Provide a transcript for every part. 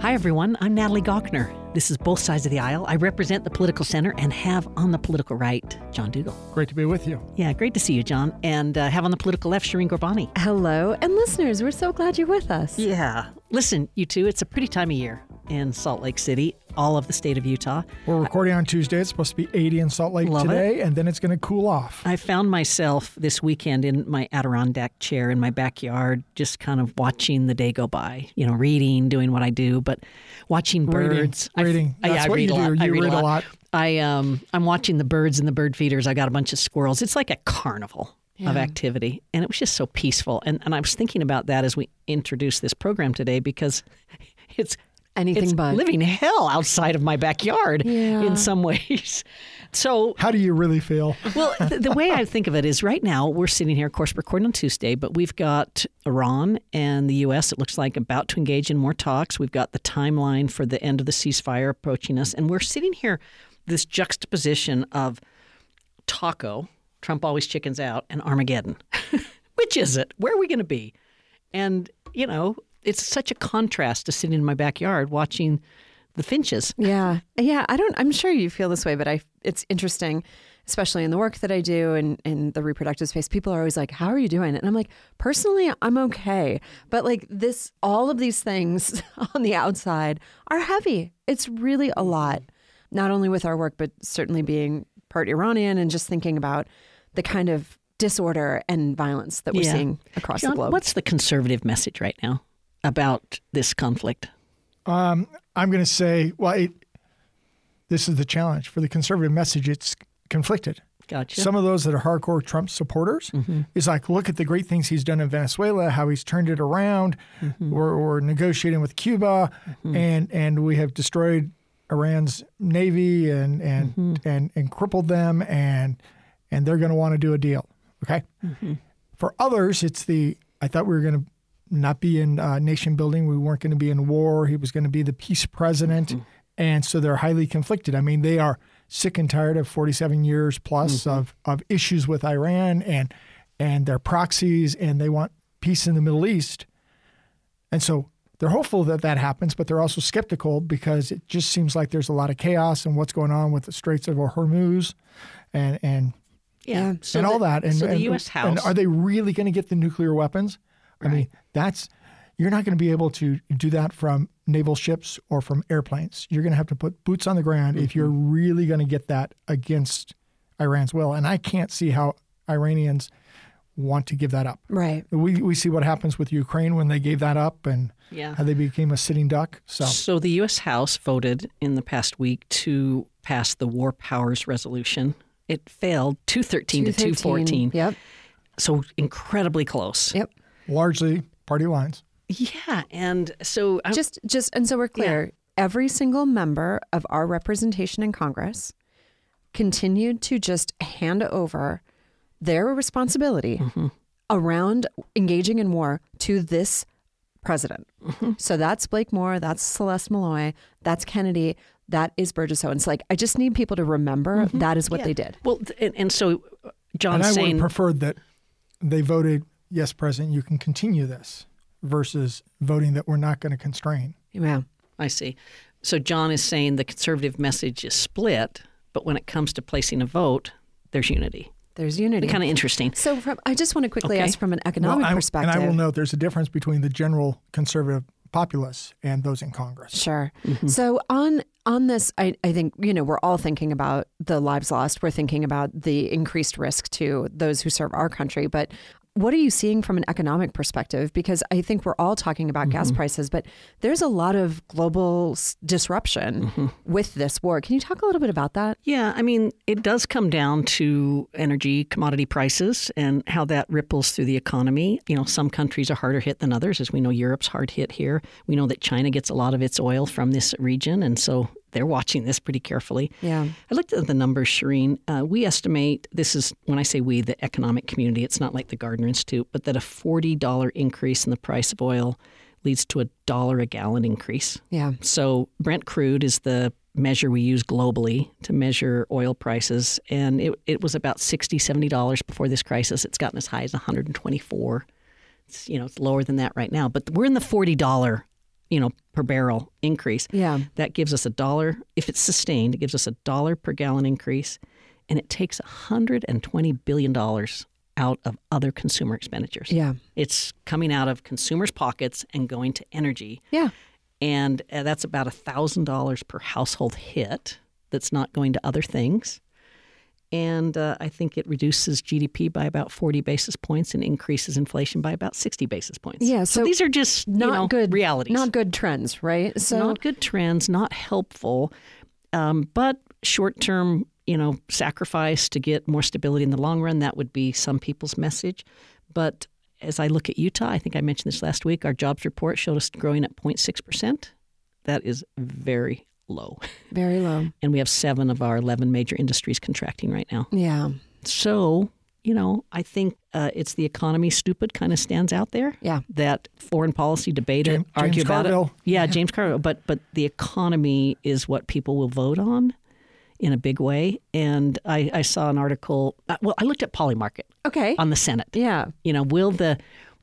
Hi, everyone. I'm Natalie Gawkner. This is Both Sides of the Aisle. I represent the political center and have on the political right, John Dougal. Great to be with you. Yeah, great to see you, John. And have on the political left, Shireen Gorbani. Hello. And listeners, we're so glad you're with us. Yeah. Listen, you two, it's a pretty time of year in Salt Lake City, all of the state of Utah. We're recording on Tuesday. It's supposed to be 80 in Salt Lake today, and then it's going to cool off. I found myself this weekend in my Adirondack chair in my backyard, just kind of watching the day go by, you know, reading, doing what I do, but watching birds. Reading. That's what you do. You read a lot. I'm watching the birds and the bird feeders. I got a bunch of squirrels. It's like a carnival of activity, and it was just so peaceful. And I was thinking about that as we introduced this program today, because it's living hell outside of my backyard in some ways. So how do you really feel? Well, the way I think of it is right now we're sitting here, of course, recording on Tuesday, but we've got Iran and the U.S., it looks like, about to engage in more talks. We've got the timeline for the end of the ceasefire approaching us. And we're sitting here, this juxtaposition of taco, Trump always chickens out, and Armageddon. Which is it? Where are we going to be? And, you know, it's such a contrast to sitting in my backyard watching the finches. Yeah. I'm sure you feel this way, but it's interesting, especially in the work that I do and in the reproductive space. People are always like, how are you doing? And I'm like, personally, I'm okay. But like all of these things on the outside are heavy. It's really a lot, not only with our work, but certainly being part Iranian and just thinking about the kind of disorder and violence that we're seeing across the globe. What's the conservative message right now about this conflict? I'm going to say, this is the challenge for the conservative message. It's conflicted. Gotcha. Some of those that are hardcore Trump supporters is like, look at the great things he's done in Venezuela, how he's turned it around. We're negotiating with Cuba, and we have destroyed Iran's navy and crippled them, and they're going to want to do a deal. Okay. For others, it's I thought we were going to not be in nation building. We weren't going to be in war. He was going to be the peace president. And so they're highly conflicted. I mean, they are sick and tired of 47 years plus of issues with Iran and their proxies, and they want peace in the Middle East. And so they're hopeful that happens, but they're also skeptical because it just seems like there's a lot of chaos and what's going on with the Straits of Hormuz and all that. And the U.S. House. And are they really going to get the nuclear weapons? Right. I mean, you're not going to be able to do that from naval ships or from airplanes. You're going to have to put boots on the ground if you're really going to get that against Iran's will. And I can't see how Iranians want to give that up. Right. We see what happens with Ukraine when they gave that up and how they became a sitting duck. So the U.S. House voted in the past week to pass the War Powers Resolution. It failed 213 to 214. Yep. So incredibly close. Yep. Largely party lines. Yeah, and so just and so we're clear, every single member of our representation in Congress continued to just hand over their responsibility around engaging in war to this president. So that's Blake Moore, that's Celeste Malloy, that's Kennedy, that is Burgess Owens. Like, I just need people to remember that is what they did. Well, and so John's saying, saying, I would have preferred that they voted, yes, President, you can continue this, versus voting that we're not going to constrain. Yeah. I see. So John is saying the conservative message is split, but when it comes to placing a vote, there's unity. There's unity. Kind of interesting. So I just want to quickly ask from an economic perspective. And I will note there's a difference between the general conservative populace and those in Congress. Sure. So on this, I think, we're all thinking about the lives lost. We're thinking about the increased risk to those who serve our country. But what are you seeing from an economic perspective? Because I think we're all talking about gas prices, but there's a lot of global disruption with this war. Can you talk a little bit about that? Yeah, I mean, it does come down to energy commodity prices and how that ripples through the economy. You know, some countries are harder hit than others. As we know, Europe's hard hit here. We know that China gets a lot of its oil from this region, and so they're watching this pretty carefully. Yeah. I looked at the numbers, Shireen. We estimate, this is, when I say we, the economic community, it's not like the Gardner Institute, but that a $40 increase in the price of oil leads to $1 a gallon increase. Yeah. So Brent crude is the measure we use globally to measure oil prices, and it was about $60, $70 before this crisis. It's gotten as high as $124. It's lower than that right now, but we're in the $40 per barrel increase. Yeah. That gives us $1. If it's sustained, it gives us $1 per gallon increase, and it takes $120 billion out of other consumer expenditures. Yeah. It's coming out of consumers' pockets and going to energy. Yeah. And that's about $1,000 per household hit that's not going to other things. And I think it reduces GDP by about 40 basis points and increases inflation by about 60 basis points. Yeah, so these are just not good realities. Not good trends, right? So not good trends, not helpful, but short-term, sacrifice to get more stability in the long run. That would be some people's message. But as I look at Utah, I think I mentioned this last week, our jobs report showed us growing at 0.6%. That is very low. Very low. And we have 7 of our 11 major industries contracting right now. Yeah. So, I think it's the economy stupid kind of stands out there. Yeah. That foreign policy debate, argue James about Carville. it. Yeah, James Carville. But the economy is what people will vote on in a big way. And I saw an article. I looked at Polymarket. Okay. On the Senate. Yeah. Will the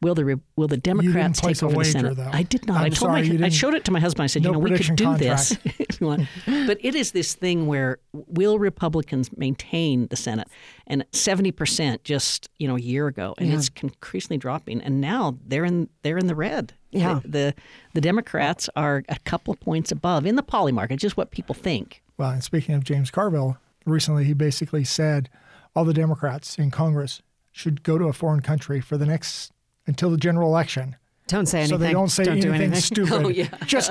Democrats take over the Senate? Though. I did not. I showed it to my husband. I said, we could do this if you want. But it is this thing where will Republicans maintain the Senate? And 70% just a year ago, and it's increasingly dropping. And now they're in the red. Yeah. The Democrats are a couple of points above in the Polymarket, just what people think. Well, and speaking of James Carville, recently he basically said all the Democrats in Congress should go to a foreign country for the next until the general election. Don't say anything. So they don't say anything stupid. Oh, yeah.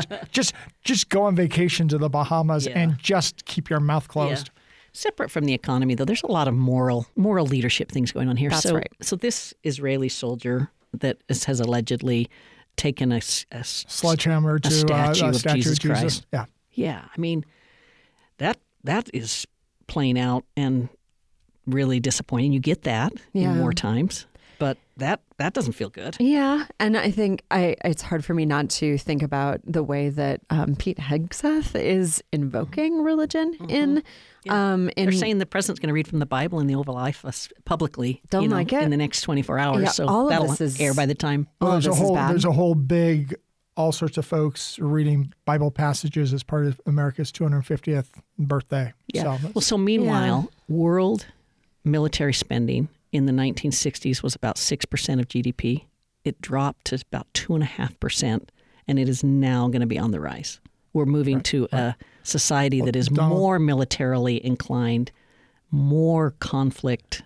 just go on vacation to the Bahamas and just keep your mouth closed. Yeah. Separate from the economy, though, there's a lot of moral leadership things going on here. That's right. So this Israeli soldier that has allegedly taken a sledgehammer to a statue of statue Jesus of Jesus. Christ. Yeah. Yeah. I mean, that is playing out and really disappointing. You get that in war times, but that doesn't feel good. Yeah, and I think it's hard for me not to think about the way that Pete Hegseth is invoking religion in. They're saying the president's going to read from the Bible in the Oval Office publicly. Don't like it in the next 24 hours. Yeah, so all of that'll this is, air by the time. Well, there's a whole big, all sorts of folks reading Bible passages as part of America's 250th birthday. Yeah. So, So meanwhile, world military spending in the 1960s was about 6% of GDP. It dropped to about 2.5%, and it is now going to be on the rise. We're moving to a society that is more militarily inclined, more conflict,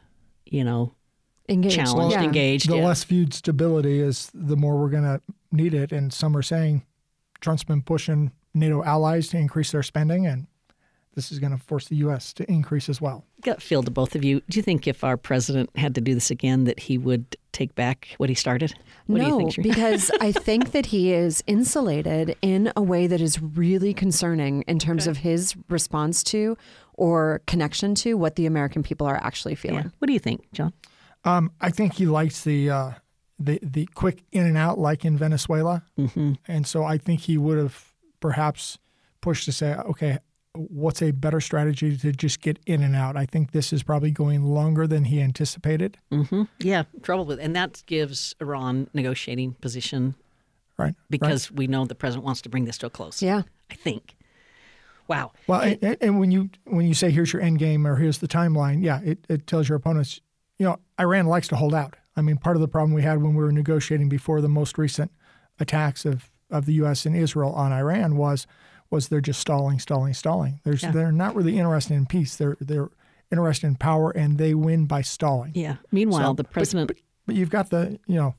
engaged. challenged, engaged. The less viewed stability is the more we're going to need it. And some are saying Trump's been pushing NATO allies to increase their spending, and this is going to force the U.S. to increase as well. Gut feel to both of you. Do you think if our president had to do this again that he would take back what he started? What do you think, Shereen? Because I think that he is insulated in a way that is really concerning in terms of his response to or connection to what the American people are actually feeling. Yeah. What do you think, John? I think he likes the quick in and out like in Venezuela. Mm-hmm. And so I think he would have perhaps pushed to say, okay, what's a better strategy to just get in and out? I think this is probably going longer than he anticipated. Mm-hmm. Yeah, trouble with, and that gives Iran negotiating position, right? Because we know the president wants to bring this to a close. Yeah, I think. Wow. Well, and when you say here's your end game or here's the timeline, yeah, it tells your opponents, Iran likes to hold out. I mean, part of the problem we had when we were negotiating before the most recent attacks of the U.S. and Israel on Iran was they're just stalling. They're not really interested in peace. They're interested in power, and they win by stalling. Yeah. Meanwhile, the president. But you've got the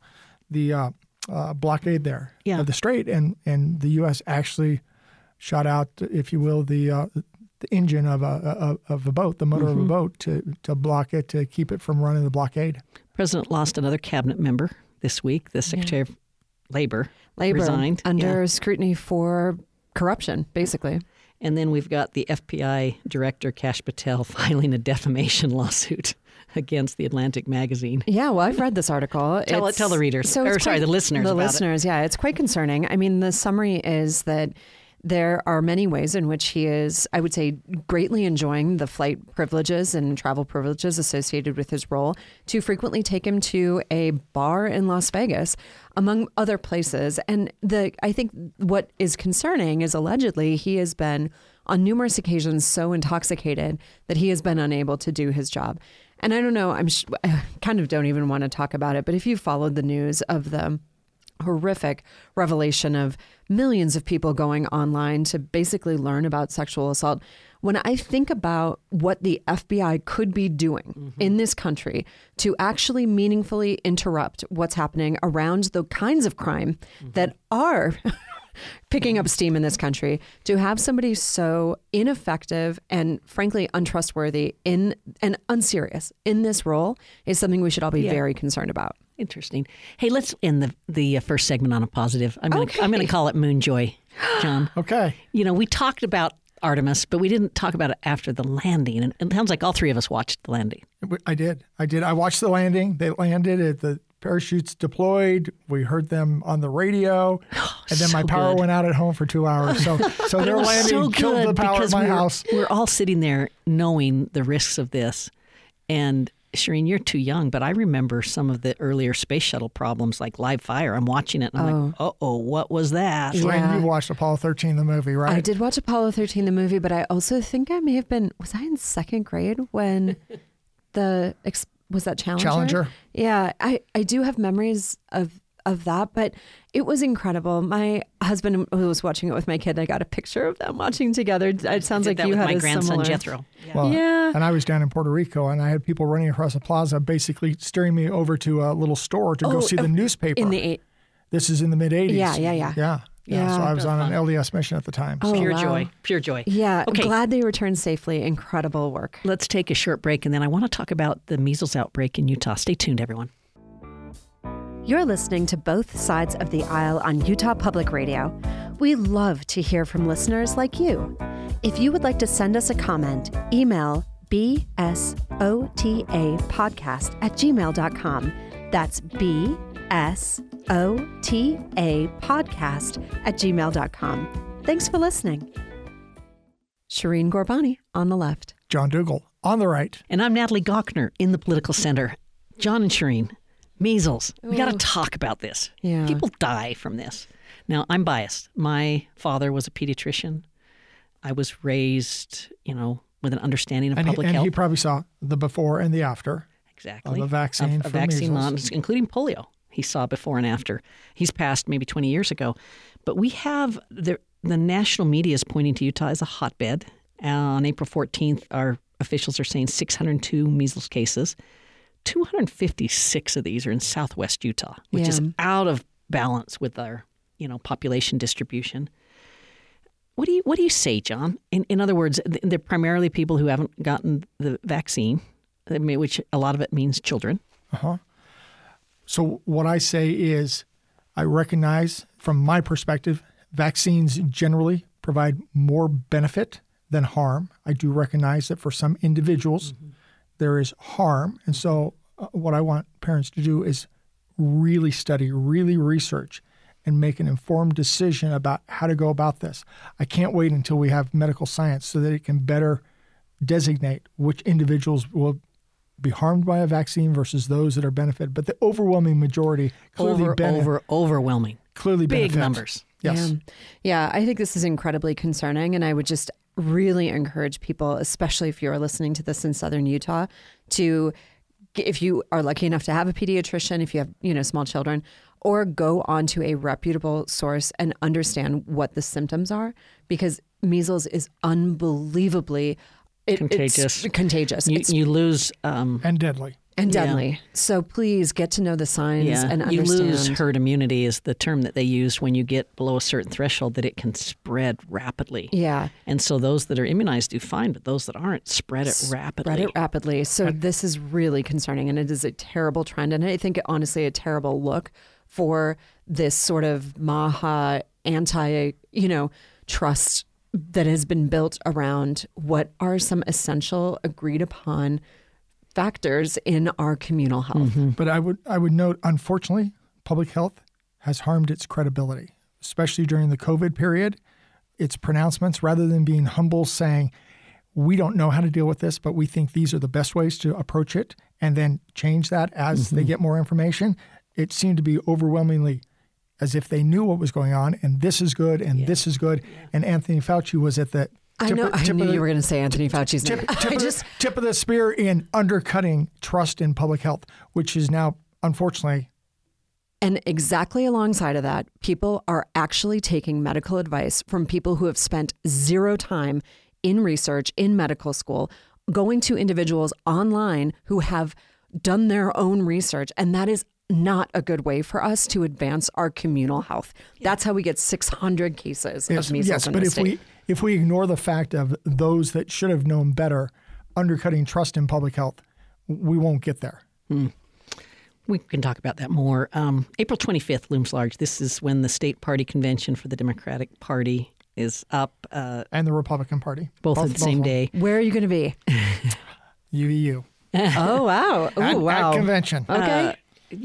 blockade there of the strait, and the U.S. actually shot out, if you will, the engine of a boat, the motor of a boat, to block it, to keep it from running the blockade. President lost another cabinet member this week. The Secretary of Labor resigned under scrutiny for corruption, basically. And then we've got the FBI director, Kash Patel, filing a defamation lawsuit against the Atlantic magazine. Yeah, well, I've read this article. Tell the readers, the listeners. The listeners, yeah, it's quite concerning. I mean, the summary is that there are many ways in which he is, I would say, greatly enjoying the flight privileges and travel privileges associated with his role to frequently take him to a bar in Las Vegas, among other places. And I think what is concerning is allegedly he has been on numerous occasions so intoxicated that he has been unable to do his job. And I don't know, I kind of don't even want to talk about it, but if you followed the news of the horrific revelation of millions of people going online to basically learn about sexual assault, when I think about what the FBI could be doing in this country to actually meaningfully interrupt what's happening around the kinds of crime that are picking up steam in this country, to have somebody so ineffective and frankly untrustworthy and unserious in this role is something we should all be very concerned about. Interesting. Hey, let's end the first segment on a positive. I'm going to call it Moonjoy, John. Okay. You know, we talked about Artemis, but we didn't talk about it after the landing. And it sounds like all three of us watched the landing. I did. I watched the landing. They landed at the parachutes deployed. We heard them on the radio, and then my power went out at home for 2 hours. So their landing killed the power at my house. We're all sitting there knowing the risks of this. And Shireen, you're too young, but I remember some of the earlier space shuttle problems like live fire. I'm watching it and I'm like, what was that? Shireen, you watched Apollo 13, the movie, right? I did watch Apollo 13, the movie, but I also think I may have been, was I in second grade when was that Challenger? Yeah, I do have memories of that, but it was incredible. My husband was watching it with my kid. I got a picture of them watching together. It sounds like you had my a grandson similar... Jethro. Well, and I was down in Puerto Rico, and I had people running across the plaza, basically steering me over to a little store to go see the newspaper. This is in the mid '80s. Yeah. So I was on an LDS mission at the time. So. Pure joy. Yeah. Okay. Glad they returned safely. Incredible work. Let's take a short break, and then I want to talk about the measles outbreak in Utah. Stay tuned, everyone. You're listening to Both Sides of the Aisle on Utah Public Radio. We love to hear from listeners like you. If you would like to send us a comment, email bsotapodcast@gmail.com. That's bsotapodcast@gmail.com. Thanks for listening. Shireen Ghorbani on the left. John Dougal on the right. And I'm Natalie Gochner in the political center. John and Shireen, measles. We got to talk about this. Yeah. People die from this. Now, I'm biased. My father was a pediatrician. I was raised, with an understanding of public health. And he probably saw the before and the after. Exactly. Of a vaccine for measles. Including polio. He saw before and after. He's passed maybe 20 years ago. But we have the national media is pointing to Utah as a hotbed. On April 14th, our officials are saying 602 measles cases. 256 of these are in southwest Utah, which is out of balance with our, population distribution. What do you say, John? In other words, they're primarily people who haven't gotten the vaccine, which a lot of it means children. So what I say is, I recognize from my perspective, vaccines generally provide more benefit than harm. I do recognize that for some individuals, there is harm. And so what I want parents to do is really study, really research, and make an informed decision about how to go about this. I can't wait until we have medical science so that it can better designate which individuals will be harmed by a vaccine versus those that are benefited. But the overwhelming majority clearly overwhelming. Clearly big benefit. Numbers. Yes. Yeah, I think this is incredibly concerning, and I would just really encourage people, especially if you're listening to this in southern Utah, to, if you are lucky enough to have a pediatrician, if you have, small children, or go onto a reputable source and understand what the symptoms are, because measles is unbelievably contagious. It's contagious. You lose and deadly. And deadly. Yeah. So please get to know the signs and understand. You lose herd immunity is the term that they use when you get below a certain threshold, that it can spread rapidly. Yeah. And so those that are immunized do fine, but those that aren't spread it rapidly. So this is really concerning, and it is a terrible trend. And I think, honestly, a terrible look for this sort of Maha trust that has been built around what are some essential agreed upon factors in our communal health. But I would note, unfortunately, public health has harmed its credibility, especially during the COVID period. its pronouncements rather than being humble, saying, we don't know how to deal with this, but we think these are the best ways to approach it, and then change that as they get more information. It seemed to be overwhelmingly as if they knew what was going on, and this is good, and this is good. And Anthony Fauci was at the I knew you were going to say Anthony Fauci's name. Tip of the spear in undercutting trust in public health, which is now, unfortunately. And exactly alongside of that, people are actually taking medical advice from people who have spent zero time in research, in medical school, going to individuals online who have done their own research. And that is not a good way for us to advance our communal health. That's how we get 600 cases of measles in the state. If we ignore the fact of those that should have known better undercutting trust in public health, we won't get there. We can talk about that more. April 25th looms large. This is when the state party convention for the Democratic Party is up. And the Republican Party. Both at the same day. Where are you going to be? UVU. Oh, wow. Ooh, wow. At convention. Okay.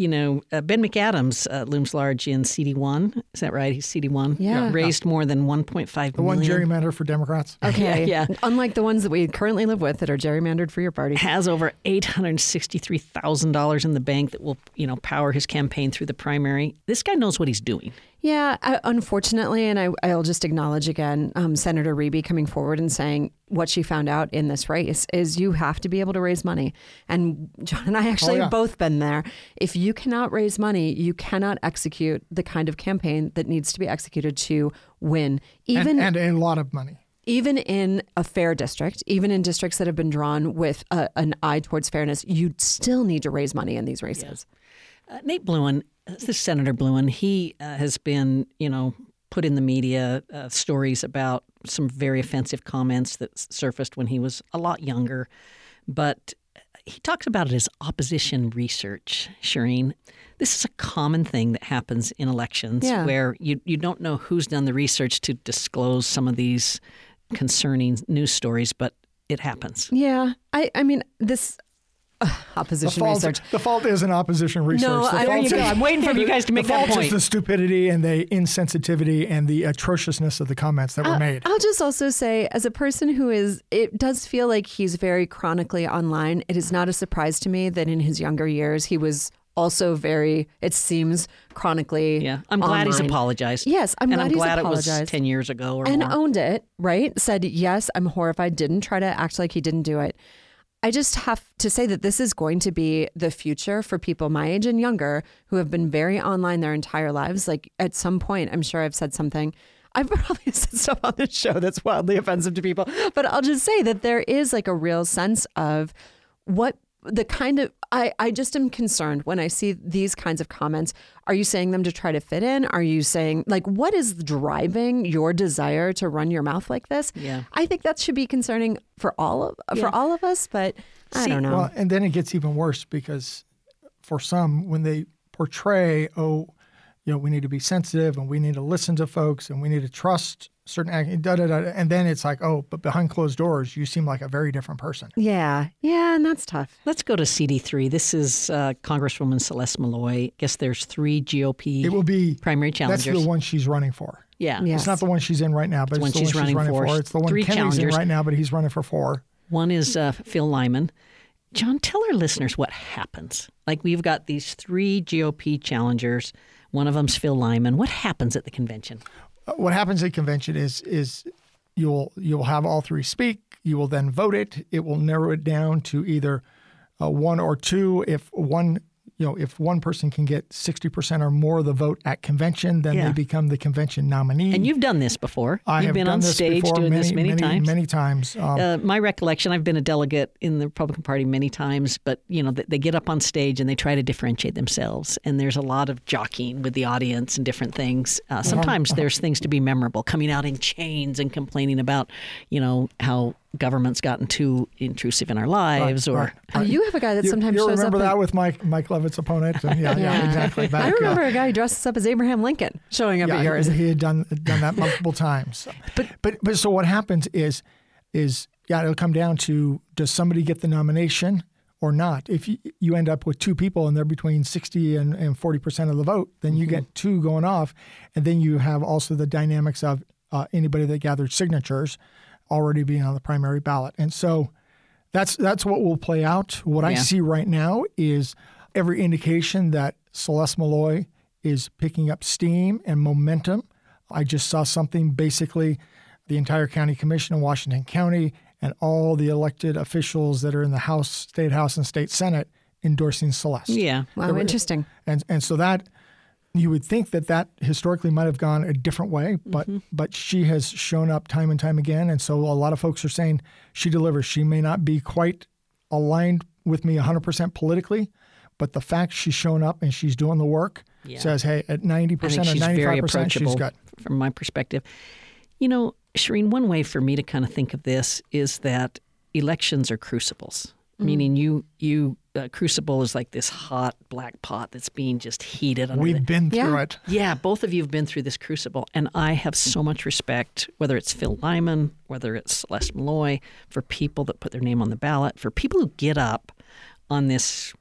Ben McAdams looms large in CD1. Is that right? He's CD1. Yeah. Raised more than $1.5 million. The one gerrymander for Democrats. Okay. Yeah. Unlike the ones that we currently live with that are gerrymandered for your party. Has over $863,000 in the bank that will, power his campaign through the primary. This guy knows what he's doing. Yeah, unfortunately, and I'll just acknowledge again, Senator Reby coming forward and saying what she found out in this race is you have to be able to raise money. And John and I actually have both been there. If you cannot raise money, you cannot execute the kind of campaign that needs to be executed to win. And a lot of money. Even in a fair district, even in districts that have been drawn with an eye towards fairness, you still need to raise money in these races. Yeah. Nate Bluin, this is Senator Bluin. He has been, put in the media stories about some very offensive comments that surfaced when he was a lot younger. But he talks about it as opposition research, Shireen. This is a common thing that happens in elections where you don't know who's done the research to disclose some of these concerning news stories, but it happens. Yeah. I mean, this... opposition research. The fault isn't opposition research. No, there you go. I'm waiting for you guys to make that point. The fault is the stupidity and the insensitivity and the atrociousness of the comments that were made. I'll just also say, as a person it does feel like he's very chronically online. It is not a surprise to me that in his younger years, he was also very, it seems, chronically I'm glad online. He's apologized. Yes, I'm glad it was 10 years ago or and more. Owned it, right? Said, yes, I'm horrified, didn't try to act like he didn't do it. I just have to say that this is going to be the future for people my age and younger who have been very online their entire lives. Like at some point, I'm sure I've said something. I've probably said stuff on this show that's wildly offensive to people, but I'll just say that there is like a real sense of what the kind of, I just am concerned when I see these kinds of comments. Are you saying them to try to fit in? Are you saying like, what is driving your desire to run your mouth like this? Yeah. I think that should be concerning for all of us, but I don't know. Well, and then it gets even worse because for some, when they portray, we need to be sensitive and we need to listen to folks and we need to trust certain and then it's like, but behind closed doors, you seem like a very different person. Yeah, and that's tough. Let's go to CD3. This is Congresswoman Celeste Malloy. I guess there's 3 GOP it will be, primary challengers. That's the one she's running for. Yeah. It's not the one she's in right now, but it's the one she's running for. It's the one 3 Kennedy's challengers. in right now, but he's running for 4. One is Phil Lyman. John, tell our listeners what happens. Like we've got these 3 GOP challengers. One of them's Phil Lyman. What happens at the convention? What happens at convention is you'll have all 3 speak. You will then vote it. It will narrow it down to either 1 or 2. If one person can get 60% or more of the vote at convention, then they become the convention nominee. And you've done this before. I You've have been done on this stage before, doing this many times. Many times. My recollection, I've been a delegate in the Republican Party many times, but they get up on stage and they try to differentiate themselves. And there's a lot of jockeying with the audience and different things. Sometimes there's things to be memorable, coming out in chains and complaining about, how government's gotten too intrusive in our lives. Right. You have a guy that sometimes shows up. You remember that with Mike Leavitt's opponent? And yeah, exactly. I remember a guy who dresses up as Abraham Lincoln showing up at yours. He had done that multiple times. But so what happens is it'll come down to, does somebody get the nomination or not? If you end up with 2 people and they're between 60 and 40% of the vote, then you get 2 going off. And then you have also the dynamics of anybody that gathered signatures already being on the primary ballot. And so that's what will play out. What I see right now is every indication that Celeste Malloy is picking up steam and momentum. I just saw something, basically the entire county commission in Washington County and all the elected officials that are in the House, State House, and State Senate endorsing Celeste. Yeah. Wow, interesting. And so that you would think that historically might have gone a different way, but she has shown up time and time again. And so a lot of folks are saying she delivers. She may not be quite aligned with me 100% politically, but the fact she's shown up and she's doing the work says, hey, at 90% or 95%, she's good. From my perspective. You know, Shireen, one way for me to kind of think of this is that elections are crucibles, meaning crucible is like this hot black pot that's being just heated. We've been through it. Yeah, both of you have been through this crucible. And I have so much respect, whether it's Phil Lyman, whether it's Celeste Malloy, for people that put their name on the ballot, for people who get up on this,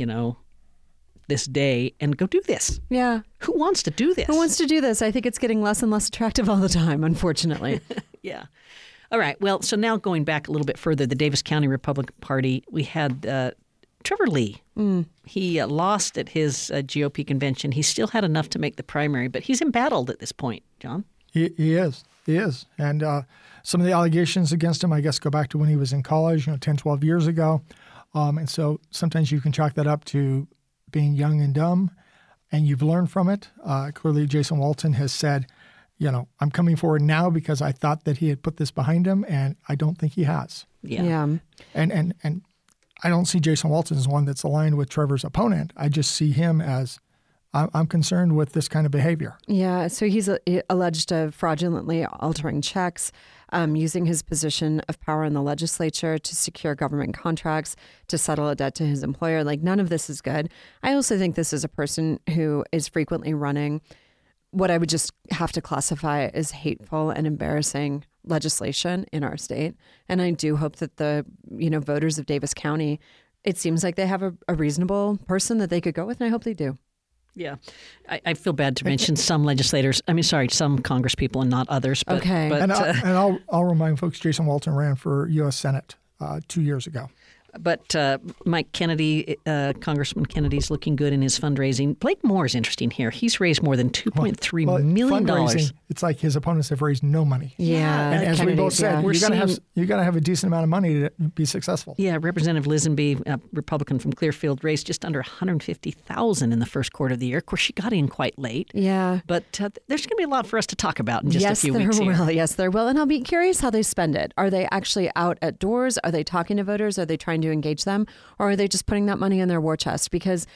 this day and go do this. Yeah. Who wants to do this? Who wants to do this? I think it's getting less and less attractive all the time, unfortunately. Yeah. All right. Well, so now going back a little bit further, the Davis County Republican Party, we had Trevor Lee. He lost at his GOP convention. He still had enough to make the primary, but he's embattled at this point, John. He is. And some of the allegations against him, I guess, go back to when he was in college, 10, 12 years ago. And so sometimes you can chalk that up to being young and dumb, and you've learned from it. Clearly, Jason Walton has said, I'm coming forward now because I thought that he had put this behind him, and I don't think he has. Yeah. And I don't see Jason Walton as one that's aligned with Trevor's opponent. I just see him as, I'm concerned with this kind of behavior. Yeah, so he's alleged of fraudulently altering checks, using his position of power in the legislature to secure government contracts, to settle a debt to his employer. Like, none of this is good. I also think this is a person who is frequently running what I would just have to classify as hateful and embarrassing legislation in our state. And I do hope that the, voters of Davis County, it seems like they have a reasonable person that they could go with, and I hope they do. Yeah. I feel bad to mention some some Congress people and not others. But, okay. But, and I'll remind folks, Jason Walton ran for U.S. Senate 2 years ago. But Mike Kennedy, Congressman Kennedy's looking good in his fundraising. Blake Moore is interesting here. He's raised more than $2.3 million. Fundraising, it's like his opponents have raised no money. Yeah. And as we both said, you got to have a decent amount of money to be successful. Yeah. Representative Lisenby, a Republican from Clearfield, raised just under $150,000 in the first quarter of the year. Of course, she got in quite late. Yeah. But there's going to be a lot for us to talk about in just a few weeks here. Yes, there will. And I'll be curious how they spend it. Are they actually out at doors? Are they talking to voters? Are they trying to engage them, or are they just putting that money in their war chest? Because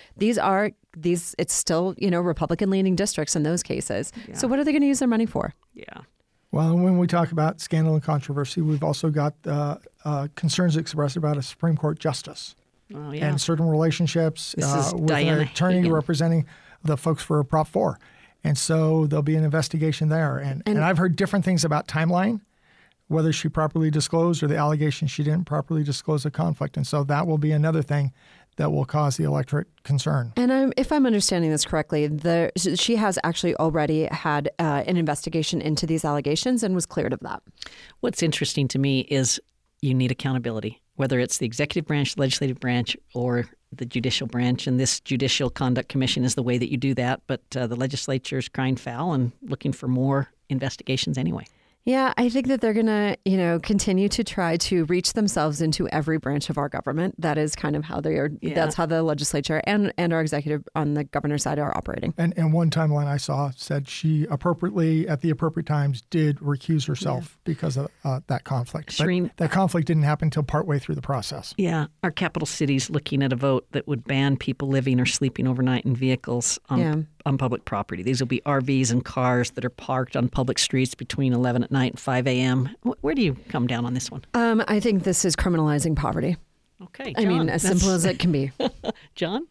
it's still, Republican leaning districts in those cases. Yeah. So what are they going to use their money for? Yeah. Well, when we talk about scandal and controversy, we've also got concerns expressed about a Supreme Court justice and certain relationships with Diana an attorney Hagan representing the folks for Prop 4. And so there'll be an investigation there. And I've heard different things about timeline, whether she properly disclosed or the allegation she didn't properly disclose a conflict. And so that will be another thing that will cause the electorate concern. And if I'm understanding this correctly, she has actually already had an investigation into these allegations and was cleared of that. What's interesting to me is you need accountability, whether it's the executive branch, the legislative branch, or the judicial branch. And this Judicial Conduct Commission is the way that you do that. But the legislature is crying foul and looking for more investigations anyway. Yeah, I think that they're going to, continue to try to reach themselves into every branch of our government. That is kind of how they are. Yeah. That's how the legislature and our executive on the governor's side are operating. And one timeline I saw said she appropriately, at the appropriate times, did recuse herself because of that conflict. Shireen, but that conflict didn't happen until partway through the process. Yeah. Our capital city's looking at a vote that would ban people living or sleeping overnight in vehicles on public property. These will be RVs and cars that are parked on public streets between 11 at night and 5 a.m. Where do you come down on this one? I think this is criminalizing poverty. Okay, John, I mean, as simple as it can be. John?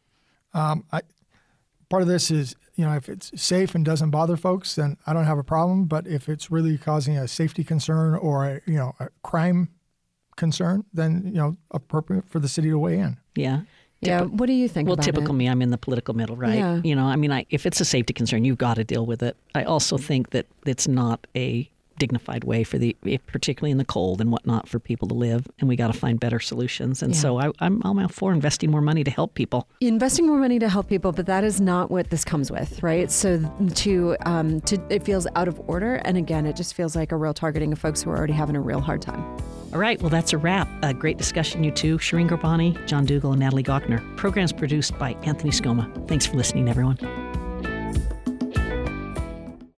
Part of this is, if it's safe and doesn't bother folks, then I don't have a problem. But if it's really causing a safety concern or a crime concern, then, appropriate for the city to weigh in. Yeah. Yeah. What do you think about typical it? me, I'm in the political middle, right? Yeah. You know, I mean, if it's a safety concern, you've got to deal with it. I also think that it's not a dignified way for particularly in the cold and whatnot, for people to live, and we got to find better solutions. And so I'm all for investing more money to help people. Investing more money to help people, but that is not what this comes with, right? So it feels out of order, and again, it just feels like a real targeting of folks who are already having a real hard time. All right, well, that's a wrap. A great discussion, you two. Shireen Gurbani, John Dougal, and Natalie Gochner. Program's produced by Anthony Scoma. Thanks for listening, everyone.